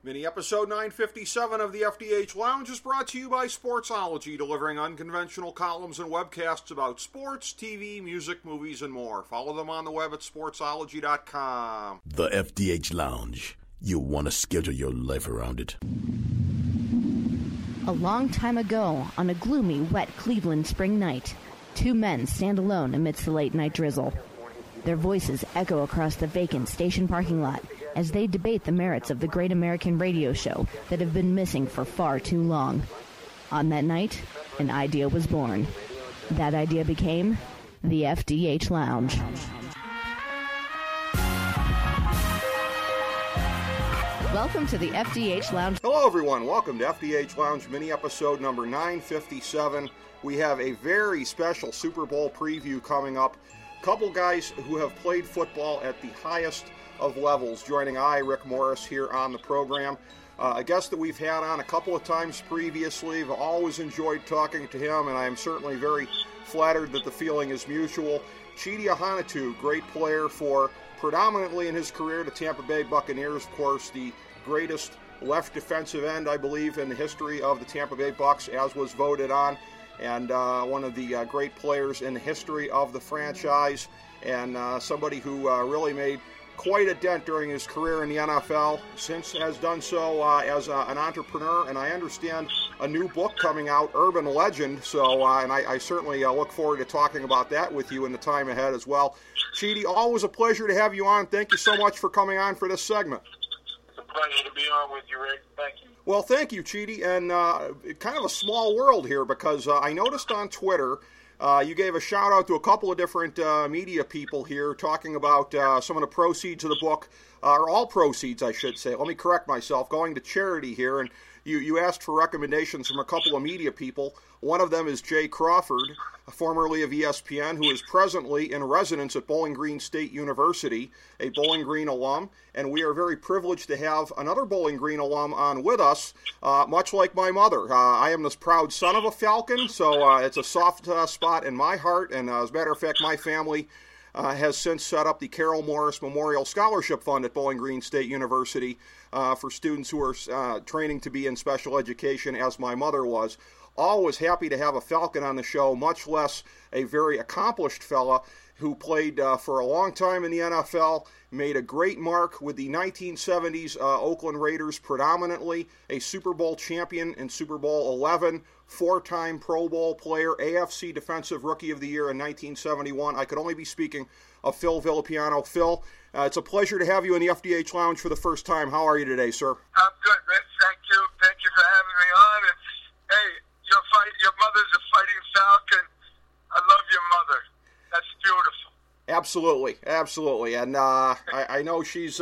Mini episode 957 of the FDH Lounge is brought to you by Sportsology, delivering unconventional columns and webcasts about sports, TV, music, movies, and more. Follow them on the web at sportsology.com. The FDH Lounge. You'll want to schedule your life around it. A long time ago, on a gloomy, wet Cleveland spring night, two men stand alone amidst the late-night drizzle. Their voices echo across the vacant station parking lot as they debate the merits of the great American radio show that have been missing for far too long. On that night, an idea was born. That idea became the FDH Lounge. Welcome to the FDH Lounge. Hello, everyone. Welcome to FDH Lounge mini episode number 957. We have a very special Super Bowl preview coming up. A couple guys who have played football at the highest of levels joining Rick Morris, here on the program. A guest that we've had on a couple of times previously. I've always enjoyed talking to him, and I am certainly very flattered that the feeling is mutual. Chidi Ahanotu, great player for predominantly in his career the Tampa Bay Buccaneers, of course, the greatest left defensive end, I believe, in the history of the Tampa Bay Bucs, as was voted on, and one of the great players in the history of the franchise, and somebody who really made quite a dent during his career in the NFL, since has done so as an entrepreneur, and I understand a new book coming out, Urban Legend, so and I certainly look forward to talking about that with you in the time ahead as well. Chidi, always a pleasure to have you on. Thank you so much for coming on for this segment. It's a pleasure to be on with you, Rick. Thank you. Well, thank you, Chidi, and kind of a small world here, because I noticed on Twitter you gave a shout-out to a couple of different media people here talking about some of the proceeds of the book, or all proceeds, I should say. Let me correct myself, going to charity here, and you asked for recommendations from a couple of media people. One of them is Jay Crawford, formerly of ESPN, who is presently in residence at Bowling Green State University, a Bowling Green alum, and we are very privileged to have another Bowling Green alum on with us, much like my mother. I am this proud son of a Falcon, so it's a soft spot in my heart, and as a matter of fact, my family has since set up the Carol Morris Memorial Scholarship Fund at Bowling Green State University for students who are training to be in special education, as my mother was. Always happy to have a Falcon on the show, much less a very accomplished fella who played for a long time in the NFL, made a great mark with the 1970s Oakland Raiders predominantly, a Super Bowl champion in Super Bowl 11, four-time Pro Bowl player, AFC Defensive Rookie of the Year in 1971. I could only be speaking of Phil Villapiano. Phil, it's a pleasure to have you in the FDH Lounge for the first time. How are you today, sir? I'm good, Rick. Thank you. Thank you for having me on. And, hey, your mother's a fighting Falcon. I love your mother. That's beautiful. Absolutely, absolutely. And I know she's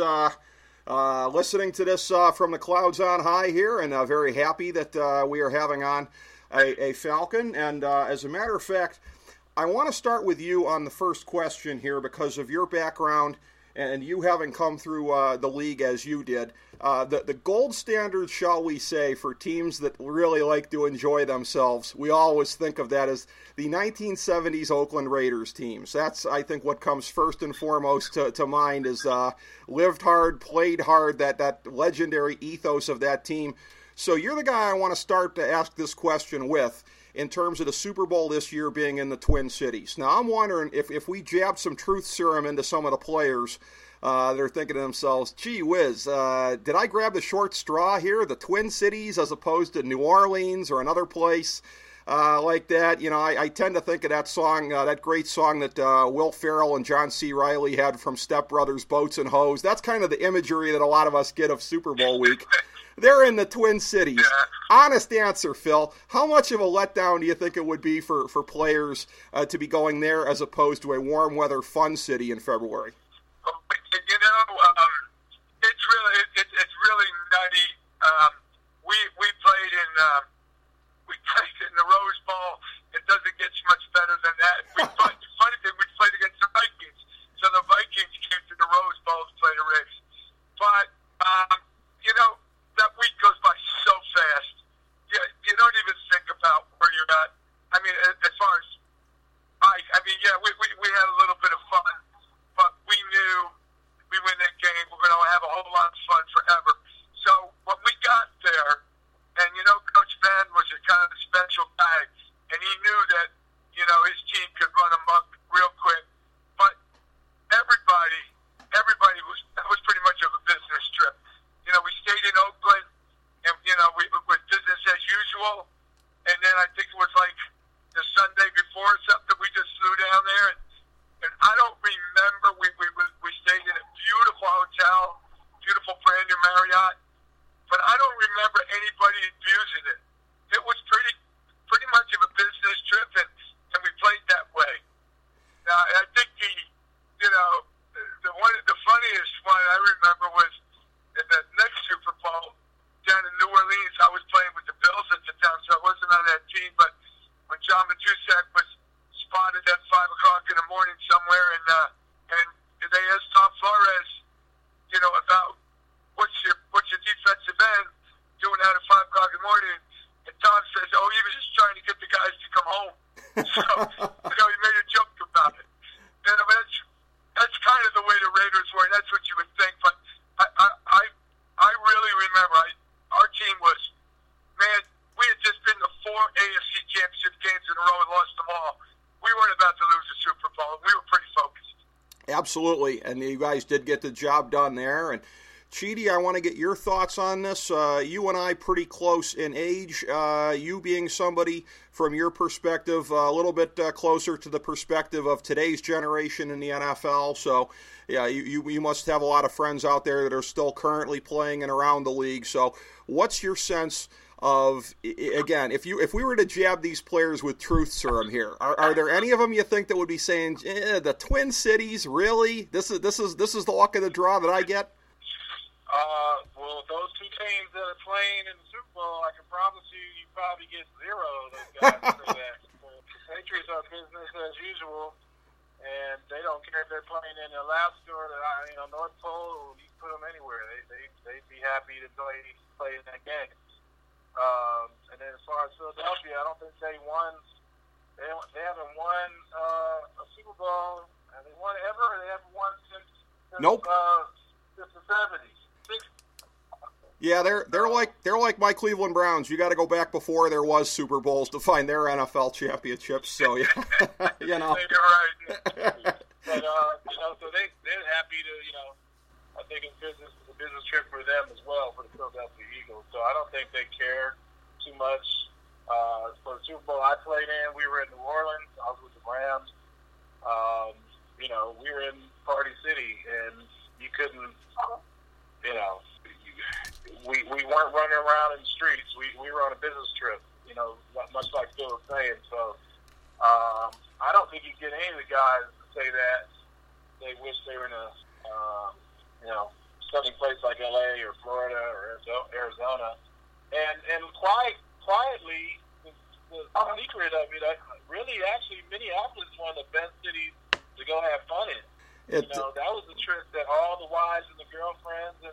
listening to this from the clouds on high here, and very happy that we are having on a Falcon. And as a matter of fact, I want to start with you on the first question here because of your background and you having come through the league as you did. The gold standard, shall we say, for teams that really like to enjoy themselves, we always think of that as the 1970s Oakland Raiders teams. That's, I think, what comes first and foremost to mind is lived hard, played hard, that legendary ethos of that team. So you're the guy I want to start to ask this question with in terms of the Super Bowl this year being in the Twin Cities. Now, I'm wondering if we jab some truth serum into some of the players, they're thinking to themselves, gee whiz, did I grab the short straw here, the Twin Cities, as opposed to New Orleans or another place like that? You know, I tend to think of that song, that great song that Will Ferrell and John C. Reilly had from Step Brothers, Boats and Hoes. That's kind of the imagery that a lot of us get of Super Bowl week. They're in the Twin Cities. Yeah. Honest answer, Phil. How much of a letdown do you think it would be for players to be going there as opposed to a warm weather fun city in February? You know, it's really nutty. We played in the Rose Bowl. It doesn't get much better than that. Funny thing, we played against the Vikings, so the Vikings came to the Rose Bowl to play the Raiders. But you know, that week goes by so fast. You don't even think about where you're at. I mean, as far as we had a little bit of fun, but we but I don't remember anybody abusing it. It was pretty much of a business trip, and we played that way. Now, I think the funniest one I remember was in the next Super Bowl down in New Orleans. I was playing with the Bills at the time, so I wasn't on that team. But when John Matuszak was spotted at 5 o'clock in the morning somewhere, and they asked Tom Flores, about what's your defensive end doing out at 5 o'clock in the morning, and Tom says, "Oh, he was just trying to get the guys to come home." So he made a joke about it. And that's kind of the way the Raiders were. And that's what you would think. But I really remember our team was, man, we had just been to 4 AFC Championship games in a row and lost them all. We weren't about to lose the Super Bowl. We were pretty focused. Absolutely, and you guys did get the job done there. And Chidi, I want to get your thoughts on this. You and I pretty close in age. You being somebody from your perspective a little bit closer to the perspective of today's generation in the NFL. So, yeah, you must have a lot of friends out there that are still currently playing and around the league. So, what's your sense of, again, if we were to jab these players with truth serum here, are there any of them you think that would be saying, the Twin Cities, really? This is the luck of the draw that I get? Well, those two teams that are playing in the Super Bowl, I can promise you probably get 0 of those guys for that. The Patriots are business as usual, and they don't care if they're playing in Alaska or North Pole. You put them anywhere, they'd be happy to play in that game. And then as far as Philadelphia, I don't think they won. They haven't won a Super Bowl. Have they won ever? They haven't won since nope. Since the 70s. Yeah, they're like my Cleveland Browns. You got to go back before there was Super Bowls to find their NFL championships. So yeah, You're right. But so they're happy to I think it's a business trip for them as well, for the Philadelphia Eagles. So I don't think they care too much. For the Super Bowl I played in, we were in New Orleans. I was with the Rams. We were in Party City, and you couldn't, we weren't running around in the streets. We were on a business trip, much like Phil was saying. So I don't think you get any of the guys to say that they wish they were in a, sunny place like L.A. or Florida or Arizona. And quietly, the secret of it, actually, Minneapolis is one of the best cities to go have fun in. That was the trip that all the wives and the girlfriends and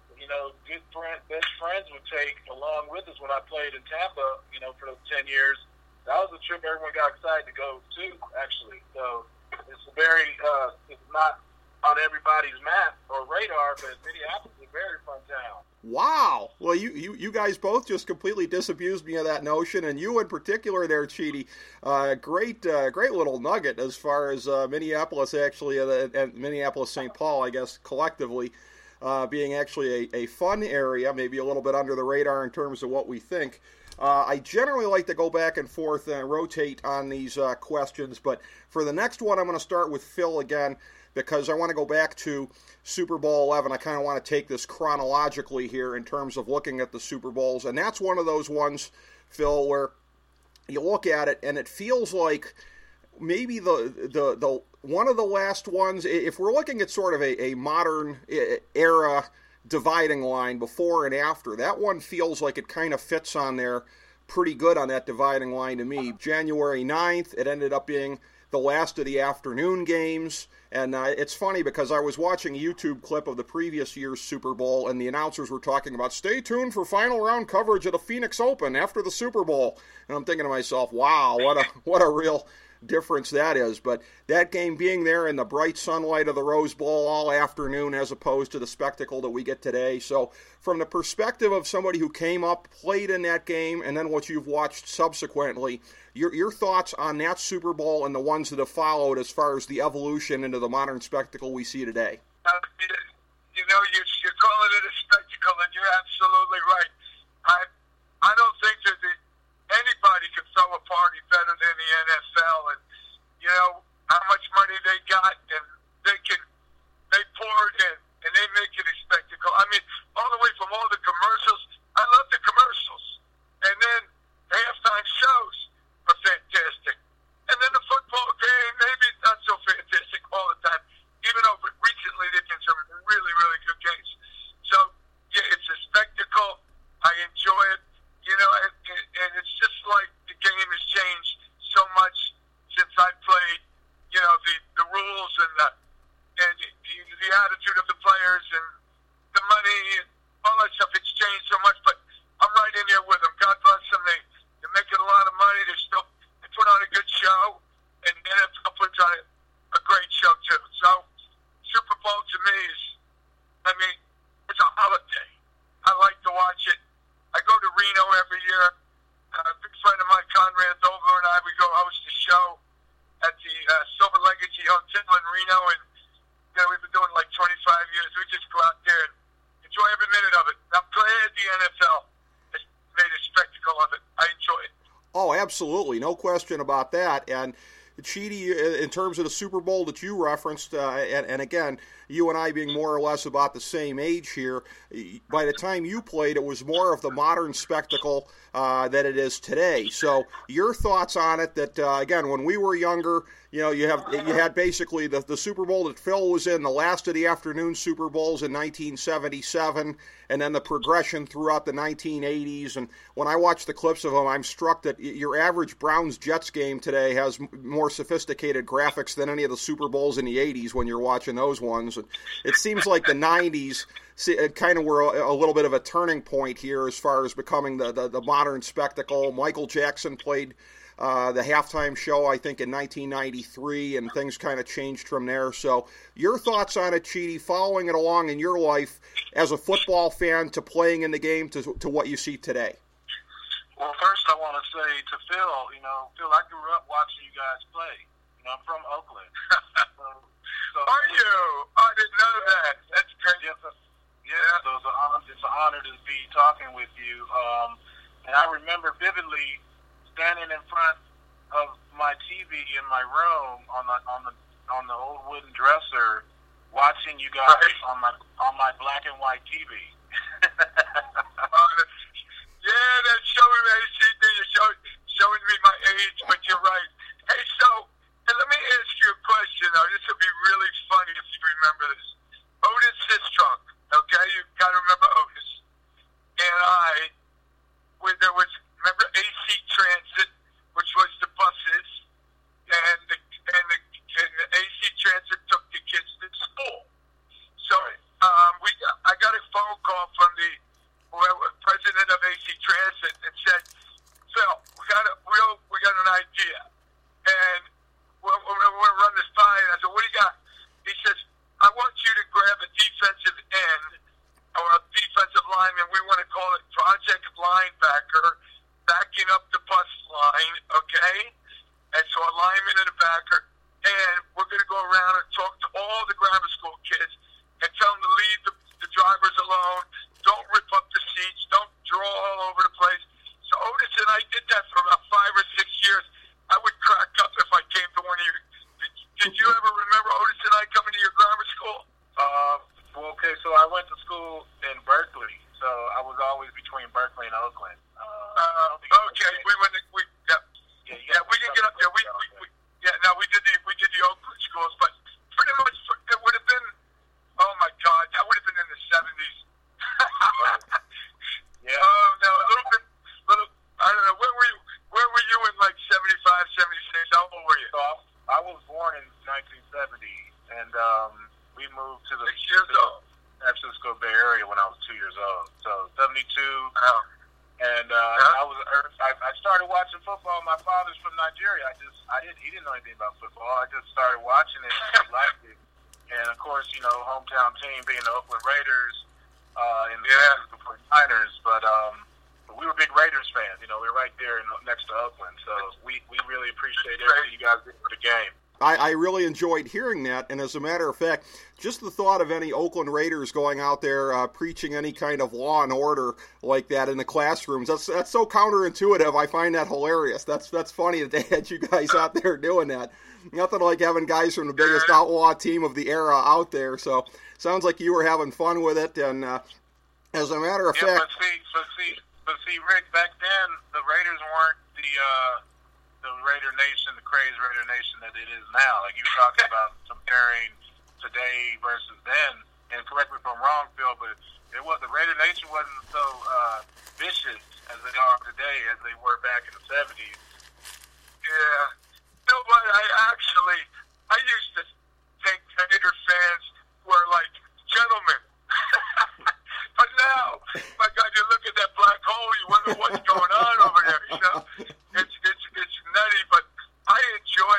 best friends would take along with us when I played in Tampa, for those 10 years. That was the trip everyone got excited to go to, actually. So it's it's not on everybody's map or radar, but Minneapolis is a very fun town. Wow. Well, you guys both just completely disabused me of that notion, and you in particular there, Chidi. Great little nugget as far as Minneapolis actually, and Minneapolis St. Paul, I guess, collectively. Being actually a fun area, maybe a little bit under the radar in terms of what we think. I generally like to go back and forth and rotate on these questions, but for the next one, I'm going to start with Phil again because I want to go back to Super Bowl 11. I kind of want to take this chronologically here in terms of looking at the Super Bowls, and that's one of those ones, Phil, where you look at it and it feels like maybe the one of the last ones, if we're looking at sort of a modern era dividing line before and after, that one feels like it kind of fits on there pretty good on that dividing line to me. January 9th, it ended up being the last of the afternoon games, and it's funny because I was watching a YouTube clip of the previous year's Super Bowl, and the announcers were talking about, stay tuned for final round coverage of the Phoenix Open after the Super Bowl, and I'm thinking to myself, wow, what a real difference that is. But that game being there in the bright sunlight of the Rose Bowl all afternoon as opposed to the spectacle that we get today. So from the perspective of somebody who came up, played in that game, and then what you've watched subsequently, your thoughts on that Super Bowl and the ones that have followed as far as the evolution into the modern spectacle we see today? You're calling it a spectacle, and you're absolutely right. I don't think that anybody can throw a party better than the NFL, and how much money they got, and they pour it in, and they make it a spectacle. I mean, all the way from all the commercials. absolutely, no question about that. And Chidi, in terms of the Super Bowl that you referenced, and again, you and I being more or less about the same age here, by the time you played, it was more of the modern spectacle that it is today. So your thoughts on it, that, again, when we were younger, you know, you had basically the Super Bowl that Phil was in, the last of the afternoon Super Bowls in 1977, and then the progression throughout the 1980s. And when I watch the clips of them, I'm struck that your average Browns-Jets game today has more sophisticated graphics than any of the Super Bowls in the 80s when you're watching those ones. It seems like the 90s kind of were a little bit of a turning point here as far as becoming the modern spectacle. Michael Jackson played the halftime show, I think, in 1993, and things kind of changed from there. So your thoughts on it, Chidi, following it along in your life as a football fan to playing in the game to what you see today? Well, first I want to say to Phil, Phil, I grew up watching you guys play. I'm from Oakland. So, are you? I didn't know that. That's great. Yeah, so it's an honor to be talking with you. And I remember vividly standing in front of my TV in my room on the old wooden dresser, watching you guys on my black and white TV. Yeah, that's showing me showing me my age, but you're right. Hey, so let me ask you a question. Now, this will be really funny if you remember this. Otis Sistrunk, okay? You got to remember Otis. And there was, remember AC Transit, which was the buses, and the AC Transit took the kids to school. So I got a phone call from the president of AC Transit and said, Phil, we got an idea, and we're going to run this by. And I said, what do you got? He says, I want you to grab a defensive end or a defensive lineman. We want to call it Project Linebacker, backing up the bus line, okay? And so a lineman and a backer. And we're going to go around and talk to all the grammar school kids and tell them to leave the drivers alone. Don't rip up the seats. Don't draw all over the place. So Otis and I did that for about 5 or 6 years. I would crack up if I came to one of you. Did you ever remember Otis and I coming to your grammar school? Well, okay, so I went to school in Berkeley, so I was always between Berkeley and Oakland. Okay, we didn't get up there. We did the Oakland schools, but pretty much it would have been. Oh my God, that would have been in the 70s. Yeah. No, a little bit. I don't know. Where were you in like 75, 76? How old were you? So I was born in 1970, and we moved to the 6 years old. San Francisco Bay Area when I was 2 years old. So 72. And I started watching football. My father's from Nigeria. He didn't know anything about football. I just started watching it and he liked it. And of course, hometown team being the Oakland Raiders and the San Francisco 49ers. But we were big Raiders fans. We were right there next to Oakland. So we really appreciate everything you guys did for the game. I really enjoyed hearing that, and as a matter of fact, just the thought of any Oakland Raiders going out there preaching any kind of law and order like that in the classrooms, that's so counterintuitive. I find that hilarious. That's funny that they had you guys out there doing that. Nothing like having guys from the biggest outlaw team of the era out there. So sounds like you were having fun with it, and as a matter of fact... But see, Rick, back then, the Raiders weren't the Raider Nation, the crazy Raider Nation that it is now. Like you were talking about comparing today versus then, and correct me if I'm wrong, Phil, but the Raider Nation wasn't so vicious as they are today as they were back in the 70s. Yeah. No, but I used to think Raider fans were like gentlemen. But now, my God, you look at that black hole, you wonder what's going on over there. It's nutty, but I enjoy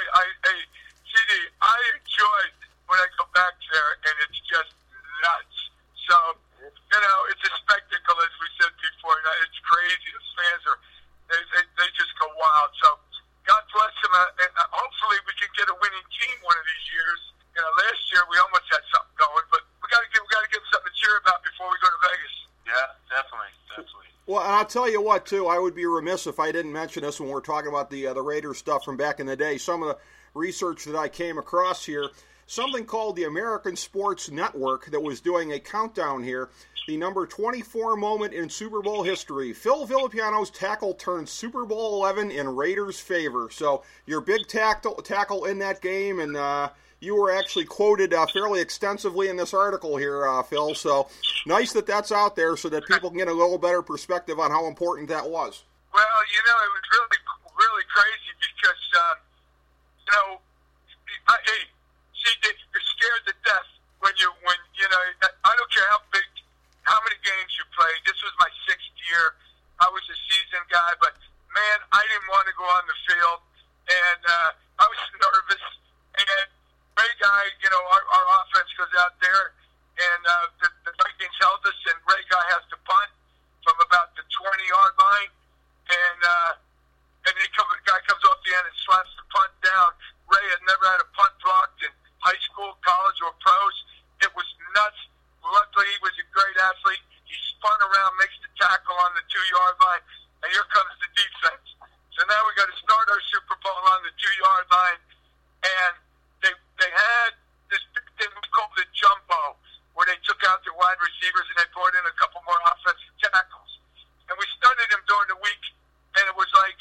when I go back there, and it's just nuts. So, it's a spectacle, as we said before. It's crazy. The fans they just go wild. So, God bless them, and hopefully we can get a winning team one of these years. Last year we almost had something going, but we got to give something to cheer about before we go to Vegas. Yeah, definitely. definitely. Well, and I'll tell you what, too, I would be remiss if I didn't mention this when we're talking about the Raiders stuff from back in the day. Some of the research that I came across here, something called the American Sports Network that was doing a countdown here, the number 24 moment in Super Bowl history. Phil Villapiano's tackle turned Super Bowl 11 in Raiders' favor. So your big tackle in that game, and you were actually quoted fairly extensively in this article here, Phil. So nice that that's out there so that people can get a little better perspective on how important that was. Well, it was really, really crazy because, you're scared to death when I don't care how many games you played. This was my 6th year. I was a seasoned guy, but man, I didn't want to go on the field, and I was nervous. And Ray Guy, our offense goes out there, and the Vikings held us, and Ray Guy has to punt from about the 20-yard line, and the guy comes off the end and slaps the punt down. Ray had never had a punt blocked in high school, college, or pros. It was nuts. Luckily, he was a great athlete. He spun around, makes the tackle on the 2-yard line, and here comes the defense. So now we got to start our Super Bowl on the 2-yard line, and they had this big thing we called the jumbo, where they took out their wide receivers and they brought in a couple more offensive tackles. And we studied them during the week, and it was like,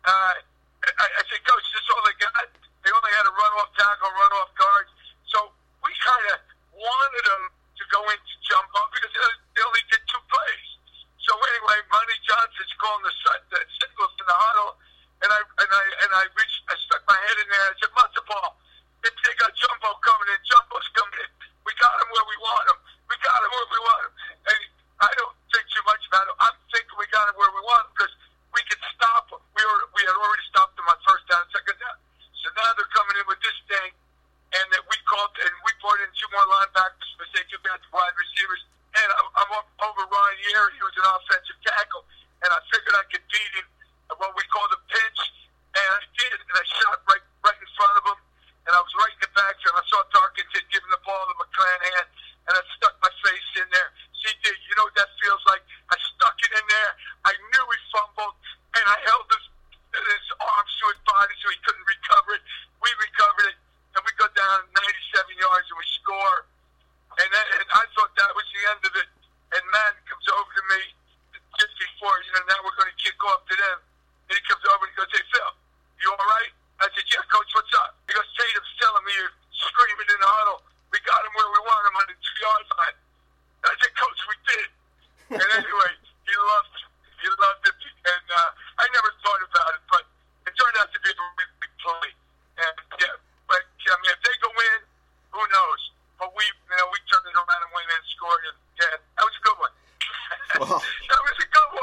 I said, Coach, this is all they got? They only had a run-off tackle, run-off guards. So we kind of wanted them to go into jumbo because they only did 2 plays. So anyway, Monty Johnson's calling the signals in the huddle, and I stuck my head in there. I said, "Matzo ball, if they got jumbo coming in, jumbo's coming in. We got them where we want them. We got them where we want them." And I don't think too much about it. I'm thinking we got them where we want them because we could stop them. We had already stopped them on first down, second down. So now they're coming in with this thing, and that we brought in 2 more linebackers because they took out the wide receivers. And I'm up over Ryan Yeary. He was an offensive tackle, and I figured I could beat him at what we call the pinch, and I did. And I shot right in front of him, and I was right in the backfield. I saw Darkington giving the ball to McClanahan, and I stuck my face in there. CD, you know what that feels like? I stuck it in there. I knew he fumbled, and I held his arms to his body so he couldn't recover it. We recovered it, and we go down 97 yards, and we score. And I thought that was the end of it. And Madden comes over to me just before, now we're going to kick off to them. And he comes over and he goes, "Hey, Phil, you all right?" I said, "Yeah, Coach, what's up?" He goes, "Tatum's telling me you're screaming in the huddle. We got him where we want him on the 2-yard line." And I said, "Coach, we did." And anyway, he loved it. And I never thought about it, but it turned out to be a really big play. And, yeah, but, if they go in, who knows? But we turned it around and went in and scored, and yeah, that was a good one. Wow. That was a good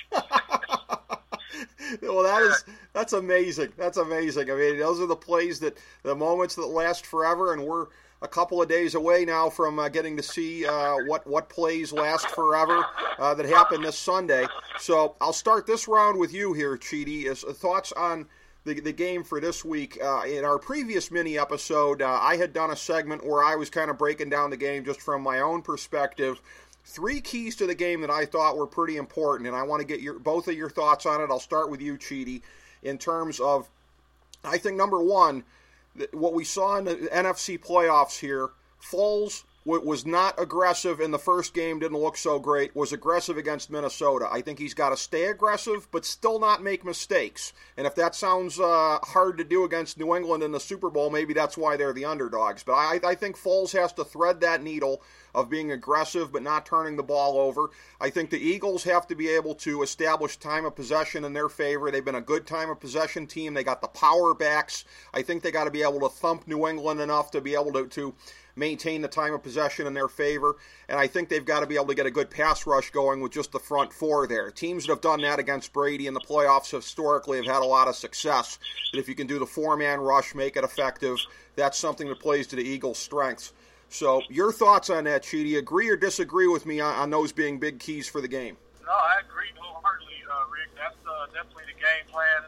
one, right? Well, that's amazing. That's amazing. I mean, those are the plays the moments that last forever, and we're a couple of days away now from getting to see what plays last forever that happened this Sunday. So I'll start this round with you here, Chidi. Is thoughts on the game for this week. In our previous mini episode, I had done a segment where I was kind of breaking down the game just from my own perspective. 3 keys to the game that I thought were pretty important, and I want to get both of your thoughts on it. I'll start with you, Chidi, in terms of, I think, number one, what we saw in the NFC playoffs here, Foles was not aggressive in the first game, didn't look so great, was aggressive against Minnesota. I think he's got to stay aggressive, but still not make mistakes. And if that sounds hard to do against New England in the Super Bowl, maybe that's why they're the underdogs. But I think Foles has to thread that needle of being aggressive but not turning the ball over. I think the Eagles have to be able to establish time of possession in their favor. They've been a good time of possession team. They got the power backs. I think they got to be able to thump New England enough to be able to maintain the time of possession in their favor, and I think they've got to be able to get a good pass rush going with just the front 4 there. Teams that have done that against Brady in the playoffs historically have had a lot of success. And if you can do the 4-man rush, make it effective, that's something that plays to the Eagles' strengths. So your thoughts on that, Chidi? Agree or disagree with me on those being big keys for the game? No, I agree wholeheartedly, Rick. That's definitely the game plan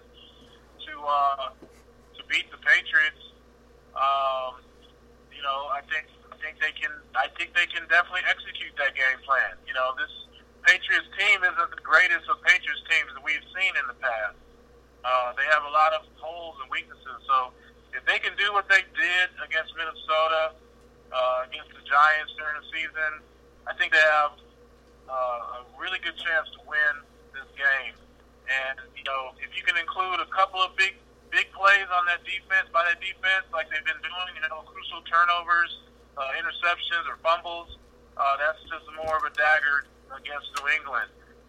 to beat the Patriots. I think they can definitely execute that game plan. Patriots team isn't the greatest of Patriots teams that we've seen in the past. They have a lot of holes and weaknesses. So if they can do what they did against Minnesota, against the Giants during the season, I think they have a really good chance to win this game. And, if you can include a couple of big plays on that defense, like they've been doing, crucial turnovers, interceptions or fumbles, that's just more of a dagger against New England.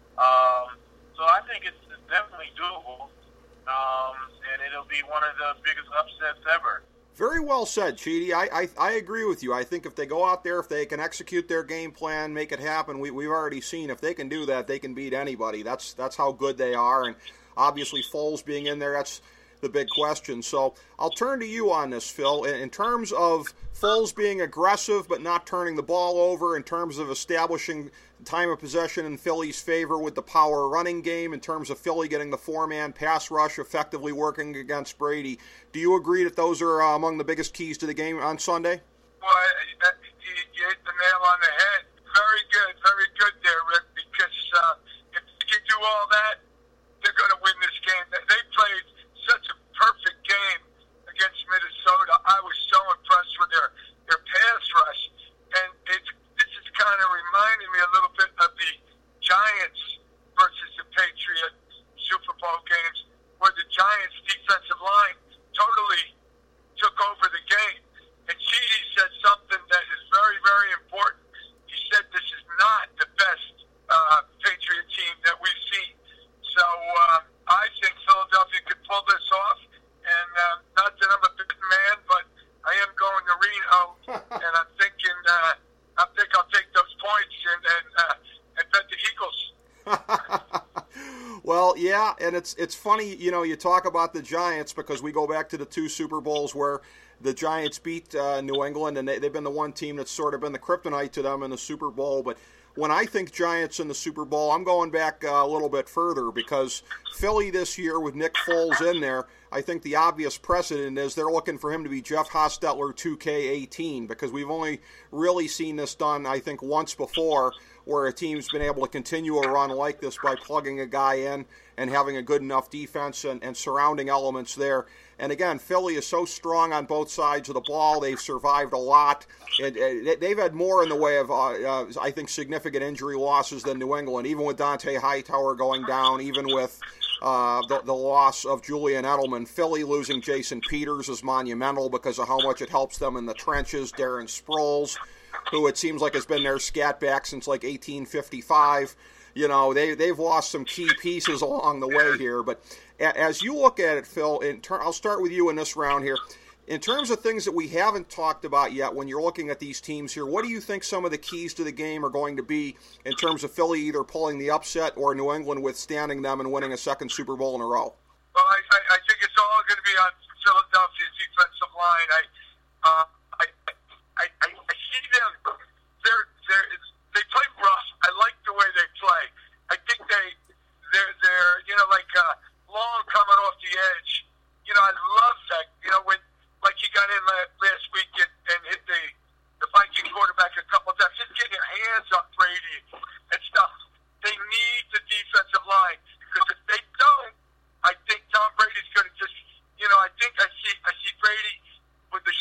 So I think it's definitely doable, and it'll be one of the biggest upsets ever. Very well said, Chidi. I agree with you. I think if they go out there, if they can execute their game plan, make it happen, we've already seen if they can do that, they can beat anybody. That's how good they are, and obviously Foles being in there, that's the big question. So I'll turn to you on this, Phil. In terms of Foles being aggressive but not turning the ball over, in terms of establishing time of possession in Philly's favor with the power running game, in terms of Philly getting the four-man pass rush effectively working against Brady, do you agree that those are among the biggest keys to the game on Sunday? Well, you hit the nail on the head. Very good there, Rick, because if you do all that, they're going to win this game. They played such a perfect game against Minnesota. I was so impressed with their pass rush, and this is kind of reminding me a little bit of the Giants versus the Patriots Super Bowl games, where the Giants' defensive line totally took over the game. And Chidi said something that is very, very important. He said this is not the best Patriot team that we've seen. So I think Philadelphia could pull this off. And not that I'm a big man, but I am going to Reno, and I'm thinking I think I'll take those points and bet the Eagles. Well, yeah, and it's funny, you talk about the Giants because we go back to the two Super Bowls where the Giants beat New England, and they've been the one team that's sort of been the kryptonite to them in the Super Bowl. But when I think Giants in the Super Bowl, I'm going back a little bit further because Philly this year with Nick Foles in there, I think the obvious precedent is they're looking for him to be Jeff Hostetler 2K18 because we've only really seen this done, I think, once before where a team's been able to continue a run like this by plugging a guy in and having a good enough defense and surrounding elements there. And again, Philly is so strong on both sides of the ball. They've survived a lot. They've had more in the way of, I think, significant injury losses than New England, even with Dante Hightower going down, even with the loss of Julian Edelman. Philly losing Jason Peters is monumental because of how much it helps them in the trenches. Darren Sproles, who it seems like has been their scat back since like 1855. They've lost some key pieces along the way here. But as you look at it, Phil, I'll start with you in this round here. In terms of things that we haven't talked about yet when you're looking at these teams here, what do you think some of the keys to the game are going to be in terms of Philly either pulling the upset or New England withstanding them and winning a second Super Bowl in a row? Well, I think it's all going to be on Philadelphia's defensive line. I see them. They play rough. I like the way they play. I think they're like long coming off the edge. I love that. When like he got in last week and hit the Viking quarterback a couple of times, just getting your hands on Brady and stuff. They need the defensive line because if they don't, I think Tom Brady's going to just. I think I see Brady with the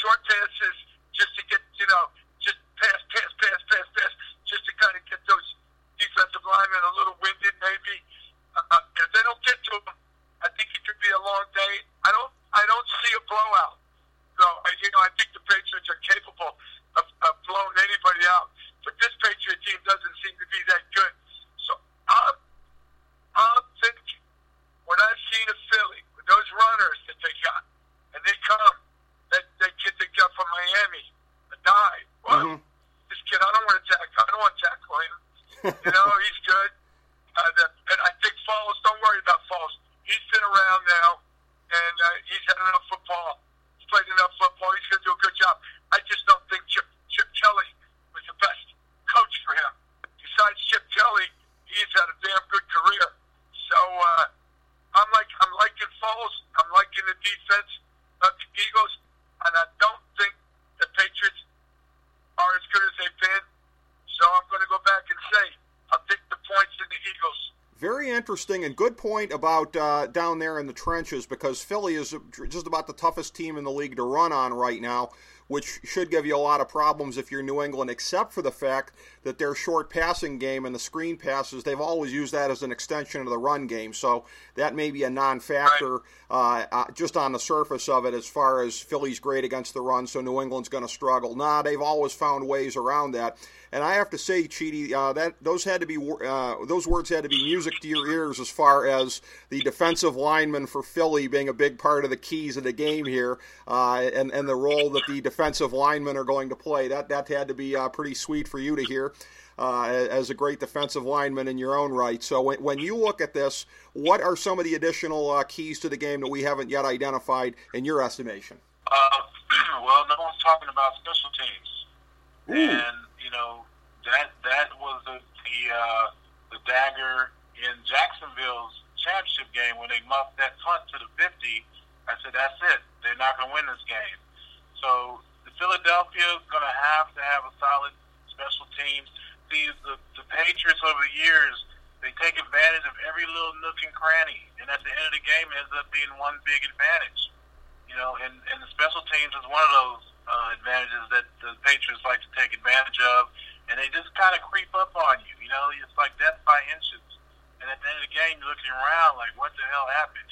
Very interesting and good point about down there in the trenches, because Philly is just about the toughest team in the league to run on right now, which should give you a lot of problems if you're New England, except for the fact that their short passing game and the screen passes, they've always used that as an extension of the run game. So that may be a non-factor just on the surface of it as far as Philly's great against the run, so New England's going to struggle. They've always found ways around that. And I have to say, Chidi, those words had to be music to your ears as far as the defensive lineman for Philly being a big part of the keys of the game here, and the role that the defensive linemen are going to play. That had to be pretty sweet for you to hear as a great defensive lineman in your own right. So when you look at this, what are some of the additional keys to the game that we haven't yet identified in your estimation? Well, no one's talking about special teams. Ooh. And that was the dagger in Jacksonville's championship game when they muffed that punt to the 50. I said, that's it. They're not going to win this game. So the Philadelphia is going to have a solid special teams. See, the Patriots over the years, they take advantage of every little nook and cranny, and at the end of the game, it ends up being one big advantage. And the special teams is one of those advantages that the Patriots like to take advantage of, and they just kind of creep up on you. It's like death by inches. And at the end of the game, you're looking around like, what the hell happened?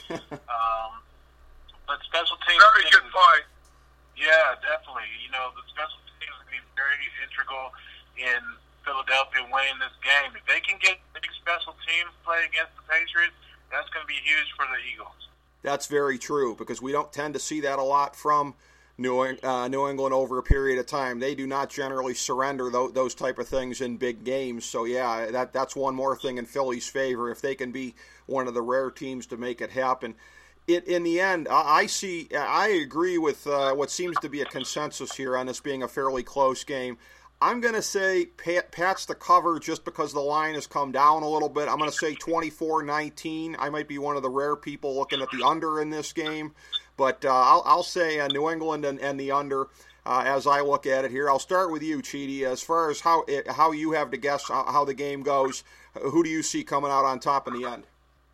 But special teams. Very good point. Yeah, definitely. The special teams will be very integral in Philadelphia winning this game. If they can get big special teams play against the Patriots, that's going to be huge for the Eagles. That's very true, because we don't tend to see that a lot from New England over a period of time. They do not generally surrender those type of things in big games. So, yeah, that's one more thing in Philly's favor, if they can be one of the rare teams to make it happen. In the end, I agree with what seems to be a consensus here on this being a fairly close game. I'm going to say Pat's the cover just because the line has come down a little bit. I'm going to say 24-19. I might be one of the rare people looking at the under in this game. But I'll say New England and the under as I look at it here. I'll start with you, Chidi. As far as how you have to guess how the game goes, who do you see coming out on top in the end?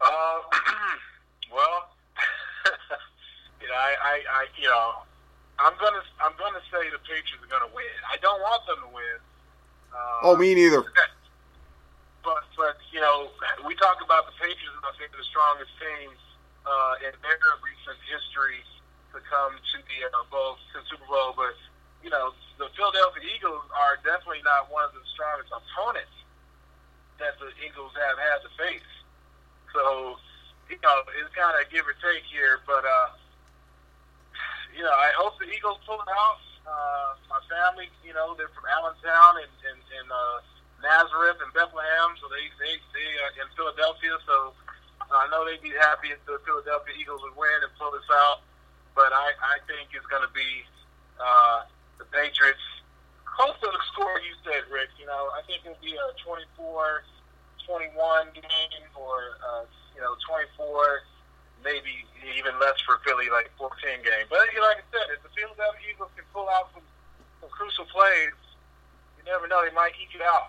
Well, I'm gonna say the Patriots are gonna win. I don't want them to win. Me neither. But we talk about the Patriots as I think the strongest teams in their recent history to come to the Super Bowl. But the Philadelphia Eagles are definitely not one of the strongest opponents that the Eagles have had to face. So it's kind of give or take here, but I hope the Eagles pull it out. My family, they're from Allentown and Nazareth and Bethlehem, so they in Philadelphia. So I know they'd be happy if the Philadelphia Eagles would win and pull this out. But I think it's going to be the Patriots. Close to the score you said, Rick. I think it'll be a 24-21 game or 24, maybe even less for Philly, like 14 game. But like I said, if the Philadelphia Eagles can pull out some crucial plays, you never know. They might eke it out.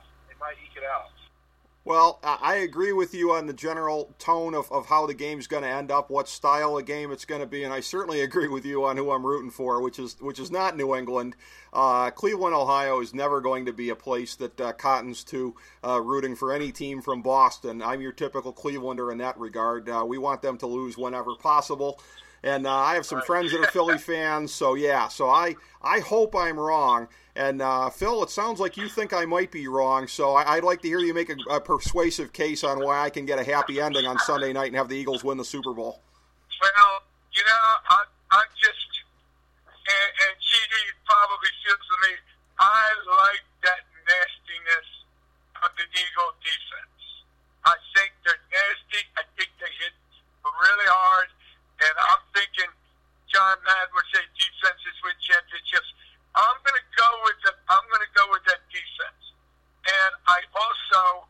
Well, I agree with you on the general tone of how the game's going to end up, what style of game it's going to be, and I certainly agree with you on who I'm rooting for, which is not New England. Cleveland, Ohio is never going to be a place that cottons to rooting for any team from Boston. I'm your typical Clevelander in that regard. We want them to lose whenever possible. And I have some friends that are Philly fans, so I hope I'm wrong. And Phil, it sounds like you think I might be wrong, so I'd like to hear you make a persuasive case on why I can get a happy ending on Sunday night and have the Eagles win the Super Bowl. Well, I'm just, and Chidi probably feels to me, I like that nastiness of the Eagle defense. I think they're nasty. I think they hit really hard. And I'm thinking John Madden would say defenses win championships. I'm going to go with that defense. And I also,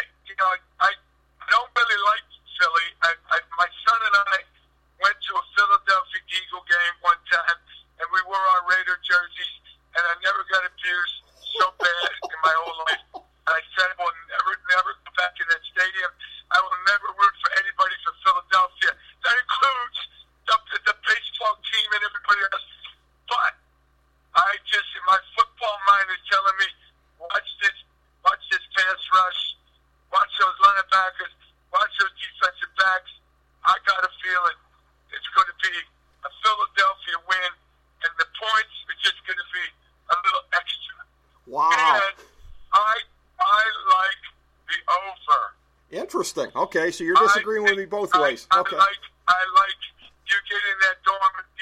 I don't really like Philly. My son and I went to a Philadelphia Interesting. Okay, so you're disagreeing with me both ways. Okay. I like you get in that dome,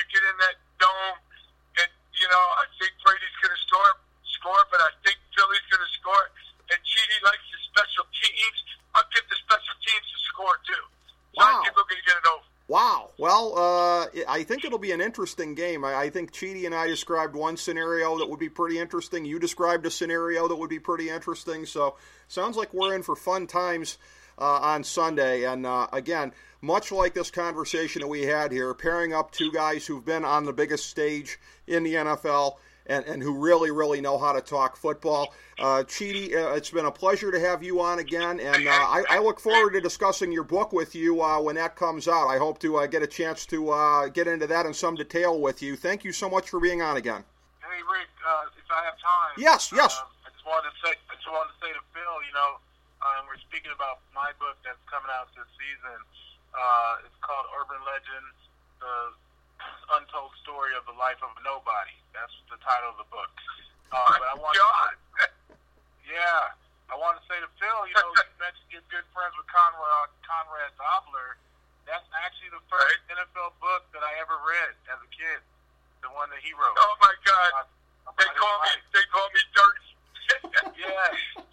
and I think Brady's going to score, but I think Philly's going to score, and Chidi likes the special teams. I'll get the special teams to score too. So Wow. I think we're going to get it over. Wow. Well, I think it'll be an interesting game. I think Chidi and I described one scenario that would be pretty interesting. You described a scenario that would be pretty interesting. So sounds like we're in for fun times on Sunday. And again, much like this conversation that we had here, pairing up two guys who've been on the biggest stage in the NFL and who really, really know how to talk football. Chidi, it's been a pleasure to have you on again, and I look forward to discussing your book with you when that comes out. I hope to get a chance to get into that in some detail with you. Thank you so much for being on again. Hey, Rick, if I have time. Yes. I just wanted to say to Phil, we're speaking about my book that's coming out this season. It's called Urban Legend, The Untold Story of the Life of a Nobody. That's the title of the book. But I want to say to Phil, you mentioned you're good friends with Conrad Dobler. That's actually the first NFL book that I ever read as a kid, the one that he wrote. Oh my God! They call me dirty. Yeah.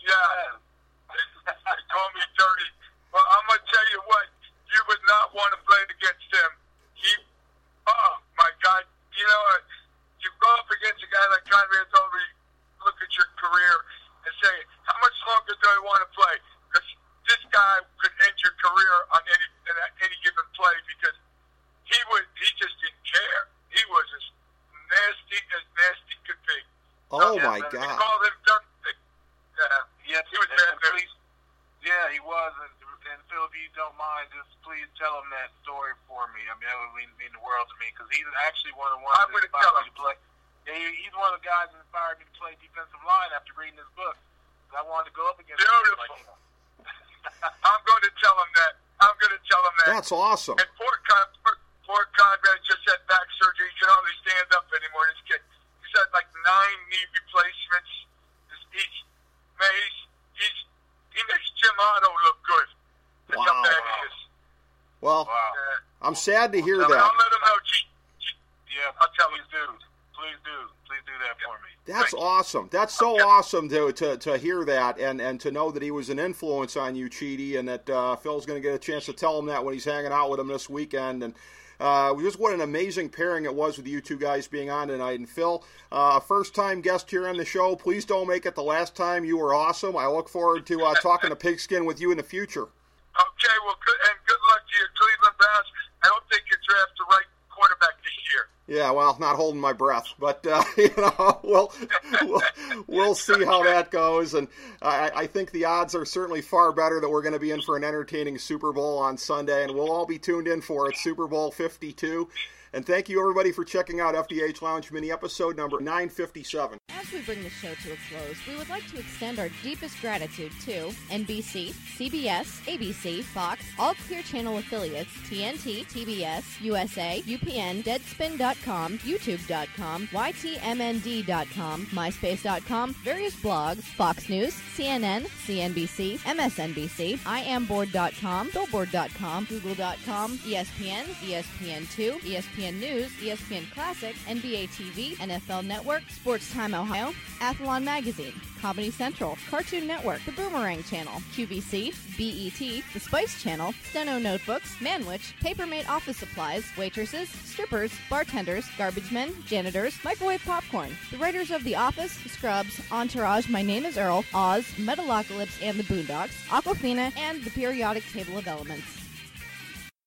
They call me dirty. Well, I'm gonna tell you what. You would not want to play against him. Oh my God! You go up against a guy like Conrad Dobler. Look at your career and say, how much longer do I want to play? Because this guy could end your career on any given play because he just didn't care. He was as nasty could be. Oh, my They God. called him dirty. Yes, he was bad. Yeah, he was. And Phil, if you don't mind, just please tell him that story for me. I mean, that would mean the world to me because he's actually one of the ones I'm that going to tell inspired me him. to play. Yeah, he's one of the guys that inspired me to play defensive line after reading this book. I wanted to go up against him. Beautiful. I'm going to tell him that. That's awesome. And poor Conrad just had back surgery. He can hardly stand up anymore. This kid, he's had like 9 knee replacements. He makes Jim Otto look good. That's how Wow. bad he is. Well, I'm sad to hear I'll that. let him know. Yeah, I'll tell him. Please do that for me. That's awesome. That's so awesome to hear that and to know that he was an influence on you, Chidi, and that Phil's going to get a chance to tell him that when he's hanging out with him this weekend. And just what an amazing pairing it was with you two guys being on tonight. And Phil, first-time guest here on the show. Please don't make it the last time. You were awesome. I look forward to talking to Pigskin with you in the future. Okay, well, good luck to your Cleveland Browns. I hope they can draft the right quarterback this year. Yeah, well, not holding my breath, but we'll see how that goes, and I think the odds are certainly far better that we're going to be in for an entertaining Super Bowl on Sunday, and we'll all be tuned in for it, Super Bowl 52. And thank you, everybody, for checking out FDH Lounge Mini episode number 957. As we bring the show to a close, we would like to extend our deepest gratitude to NBC, CBS, ABC, Fox, all Clear Channel affiliates, TNT, TBS, USA, UPN, Deadspin.com, YouTube.com, YTMND.com, MySpace.com, various blogs, Fox News, CNN, CNBC, MSNBC, IamBoard.com, Billboard.com, Google.com, ESPN, ESPN2, ESPN News, ESPN Classic, NBA TV, NFL Network, Sports Time Ohio, Athlon Magazine, Comedy Central, Cartoon Network, The Boomerang Channel, QVC, BET, The Spice Channel, Steno Notebooks, Manwich, Papermate Office Supplies, Waitresses, Strippers, Bartenders, Garbage Men, Janitors, Microwave Popcorn, the writers of The Office, Scrubs, Entourage, My Name is Earl, Oz, Metalocalypse and the Boondocks, Aquafina, and The Periodic Table of Elements.